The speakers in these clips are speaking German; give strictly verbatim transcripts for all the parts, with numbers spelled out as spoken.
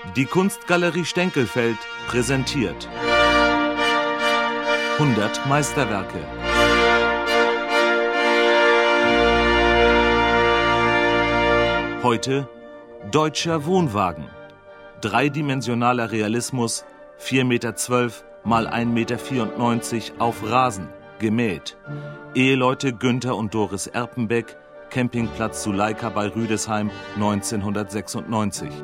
Die Kunstgalerie Stenkelfeld präsentiert hundert Meisterwerke. Heute Deutscher Wohnwagen. Dreidimensionaler Realismus, vier Meter zwölf mal ein Meter vierundneunzig auf Rasen, gemäht. Eheleute Günther und Doris Erpenbeck, Campingplatz Suleika bei Rüdesheim, neunzehnhundertsechsundneunzig.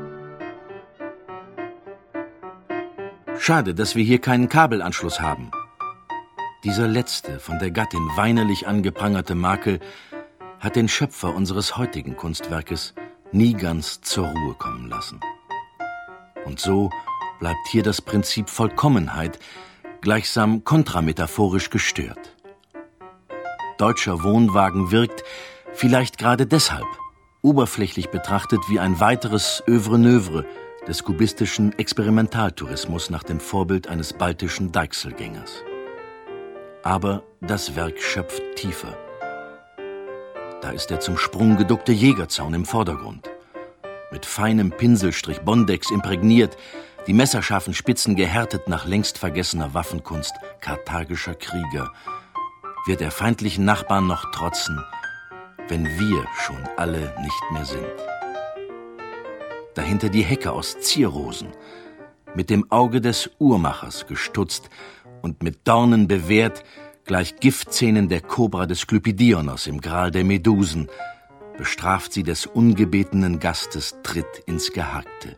Schade, dass wir hier keinen Kabelanschluss haben. Dieser letzte, von der Gattin weinerlich angeprangerte Makel hat den Schöpfer unseres heutigen Kunstwerkes nie ganz zur Ruhe kommen lassen. Und so bleibt hier das Prinzip Vollkommenheit gleichsam kontrametaphorisch gestört. Deutscher Wohnwagen wirkt, vielleicht gerade deshalb, oberflächlich betrachtet wie ein weiteres Œuvre Neuvre des kubistischen Experimentaltourismus nach dem Vorbild eines baltischen Deichselgängers. Aber das Werk schöpft tiefer. Da ist der zum Sprung geduckte Jägerzaun im Vordergrund. Mit feinem Pinselstrich Bondex imprägniert, die messerscharfen Spitzen gehärtet nach längst vergessener Waffenkunst karthagischer Krieger, wird der feindlichen Nachbarn noch trotzen, wenn wir schon alle nicht mehr sind. Dahinter die Hecke aus Zierrosen, mit dem Auge des Uhrmachers gestutzt und mit Dornen bewehrt, gleich Giftzähnen der Kobra des Sklypidionos im Gral der Medusen, bestraft sie des ungebetenen Gastes Tritt ins Gehackte.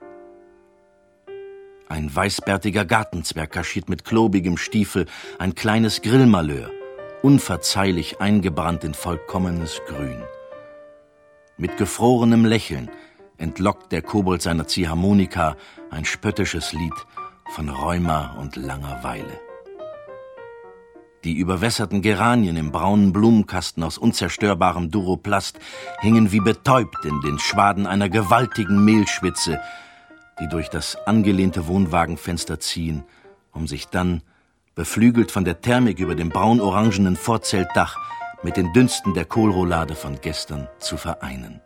Ein weißbärtiger Gartenzwerg kaschiert mit klobigem Stiefel ein kleines Grillmalheur, unverzeihlich eingebrannt in vollkommenes Grün. Mit gefrorenem Lächeln entlockt der Kobold seiner Ziehharmonika ein spöttisches Lied von Rheuma und Langeweile. Die überwässerten Geranien im braunen Blumenkasten aus unzerstörbarem Duroplast hängen wie betäubt in den Schwaden einer gewaltigen Mehlschwitze, die durch das angelehnte Wohnwagenfenster ziehen, um sich dann, beflügelt von der Thermik über dem braun-orangenen Vorzeltdach, mit den Dünsten der Kohlroulade von gestern zu vereinen.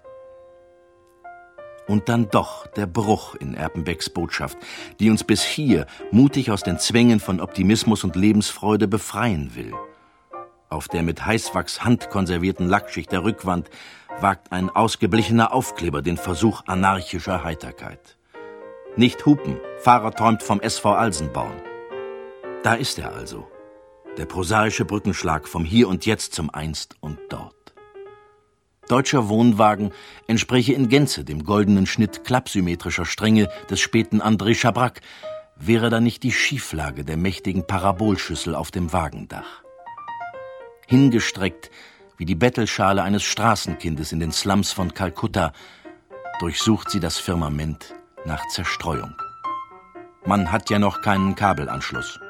Und dann doch der Bruch in Erpenbecks Botschaft, die uns bis hier mutig aus den Zwängen von Optimismus und Lebensfreude befreien will. Auf der mit Heißwachs handkonservierten Lackschicht der Rückwand wagt ein ausgeblichener Aufkleber den Versuch anarchischer Heiterkeit. Nicht hupen, Fahrer träumt vom S V Alsenborn. Da ist er also, der prosaische Brückenschlag vom Hier und Jetzt zum Einst und Dort. Deutscher Wohnwagen entspräche in Gänze dem goldenen Schnitt klappsymmetrischer Stränge des späten André Chabrac, wäre da nicht die Schieflage der mächtigen Parabolschüssel auf dem Wagendach. Hingestreckt wie die Bettelschale eines Straßenkindes in den Slums von Kalkutta durchsucht sie das Firmament nach Zerstreuung. Man hat ja noch keinen Kabelanschluss.